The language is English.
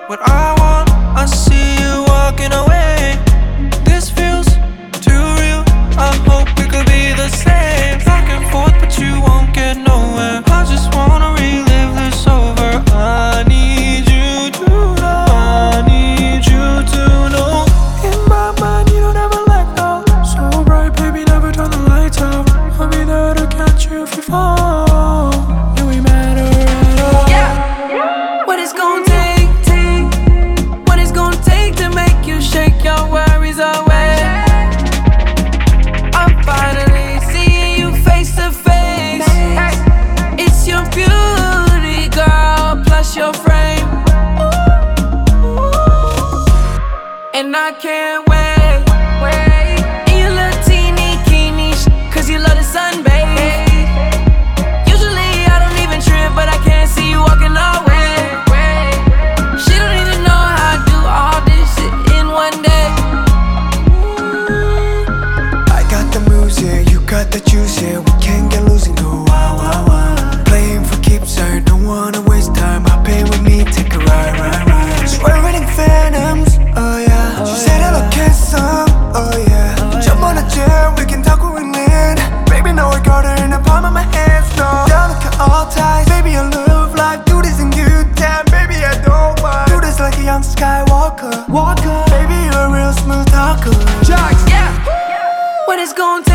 what I want. I see you walking away. This feels too real. I hope we could be the same. Back and forth, but you won't get nowhere. I just wanna relive this over. I need you to know. I need you to know. In my mind, you don't ever let go. So bright, baby, never turn the lights out. I'll be there to catch you if you fall. You ain't matter at all. Yeah. What it's gonna take, what it's gonna take to make you shake your worries away. I'm finally seeing you face to face. It's your beauty, girl, plus your frame. And I can't wait. In your little teeny bikini, cause you love the sunbathe. Usually I don't even trip, but I can't see you walking away. She don't even know how I do all this shit in one day. I got the moves, yeah, you got the juice, yeah. We can't get loose and go wow, wow, wow. Playing for keeps, I don't wanna waste time. Hop in with me, take a ride. Swerving phantoms, oh yeah. She said hello, kiss some, oh yeah. Jump on a chair, we can talk when we land. Baby, know I got her in the palm of my hands, no. Down like all ties, baby, I love life. Do this in good time, baby, I don't mind. Do this like a young Skywalker, baby, you're a real smooth talker. Yeah. What it's gonna